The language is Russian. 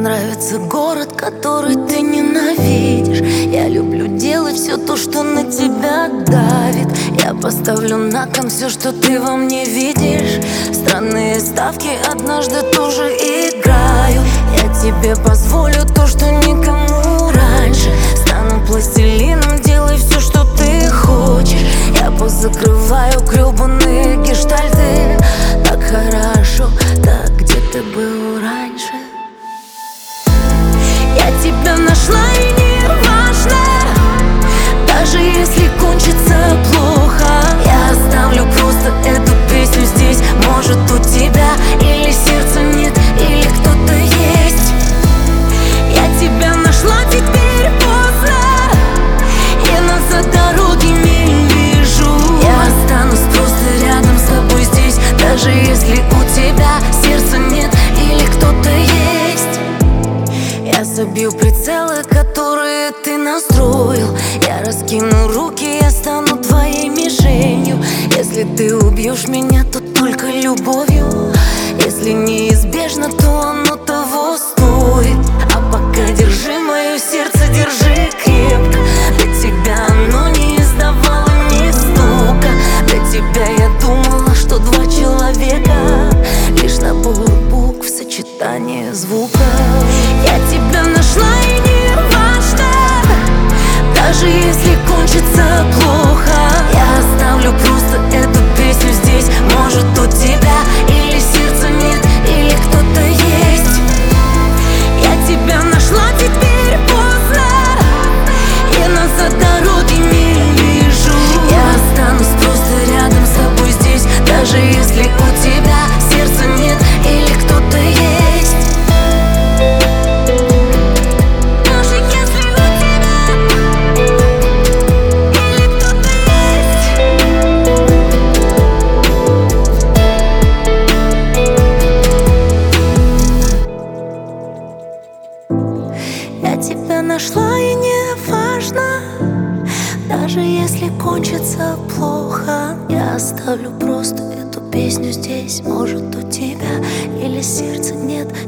нравится город, который ты ненавидишь. Я люблю делать все то, что на тебя давит. Я поставлю на кон все, что ты во мне видишь. Странные ставки однажды тоже играю. Я тебе позволю то, что никому раньше. Стану пластилином, делай все, что ты хочешь. Я позакрываю гребаные гештальты. Так хорошо, так где ты был раньше? Я тебя нашла, и не важно, даже если кончится плохо. Я оставлю просто эту песню здесь. Может, у тебя или сердца нет, или кто-то есть. Я тебя нашла, теперь поздно. Я назад дороги не вижу. Я останусь просто рядом с тобой здесь, даже если у тебя сердца нет или кто-то есть. Я забью прицелы, которые ты настроил. Я раскину руки, я стану твоей мишенью. Если ты убьешь меня, то только любовью. Если неизбежно, то оно того стоит. А пока держи мое сердце, держи крепко. Для тебя оно не издавало ни стука. Для тебя я думала, что два человека, лишь набор букв, сочетание звуков. Я тебя нашла, и не важно, даже если кончится плохо. Я оставлю просто эту песню здесь. Может, у тебя или сердца нет, или кто-то есть. Я тебя нашла, теперь поздно. Я назад дороги не вижу. Я останусь просто рядом с тобой здесь, даже если у тебя сердца нет или кто-то есть. Даже если у тебя или кто-то есть. Я тебя нашла, и не важно, даже если кончится плохо. Я оставлю просто эту песню здесь. Может, у тебя или сердца нет,